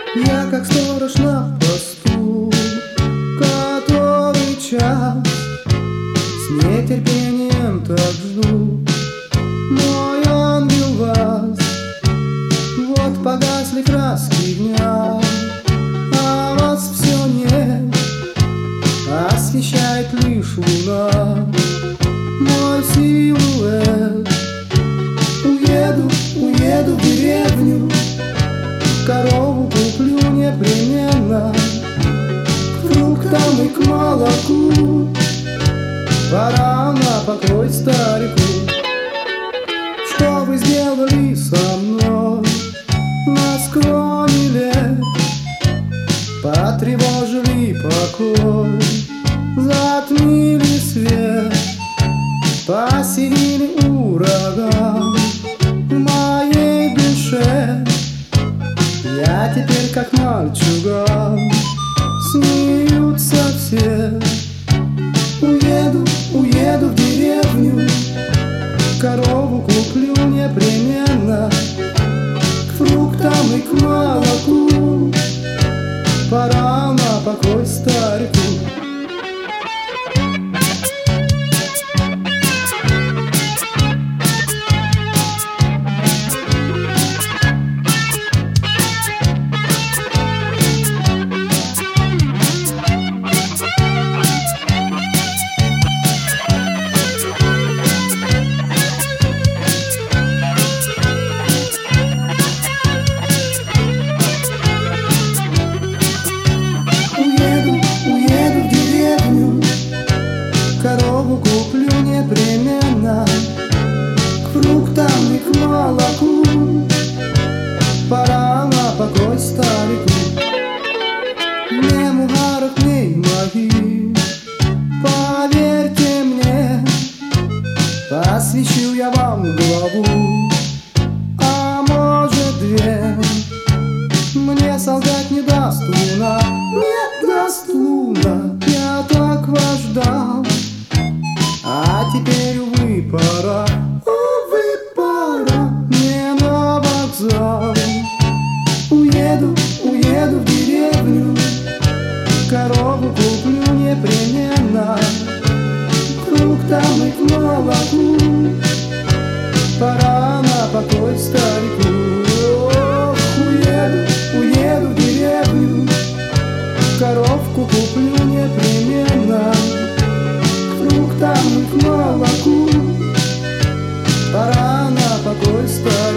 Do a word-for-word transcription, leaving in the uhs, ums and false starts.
Я как сторож на посту, который час с нетерпением так жду. Мой ангел вас, вот погасли краски дня, а вас все нет, освещает лишь луна. Мой силуэт, уеду, уеду в деревню, корову куплю непременно, к фруктам и к молоку. Пора на покой старику. Что вы сделали со мной на склоне лет? Потревожили покой, затмили свет, поселили ураган в моей душе. Я теперь как мальчуган, смеются все. Уеду, уеду в деревню, корову куплю непременно, к фруктам и к молоку. Пора на покой старику. Корову куплю непременно, к фруктам и к молоку. Пора на покой старику. В мемуарах дней моих, поверьте мне, посвящу я вам главу, а может две. Мне солгать не даст луна, не даст луна. Я так вас ждал, а теперь, увы, пора, увы, пора мне на вокзал. Уеду, уеду в деревню, корову куплю непременно, к фруктам и к молоку. Пора на покой старику. Ох, уеду, уеду в деревню, коровку куплю непременно, там и к молоку. Пора на покой старику.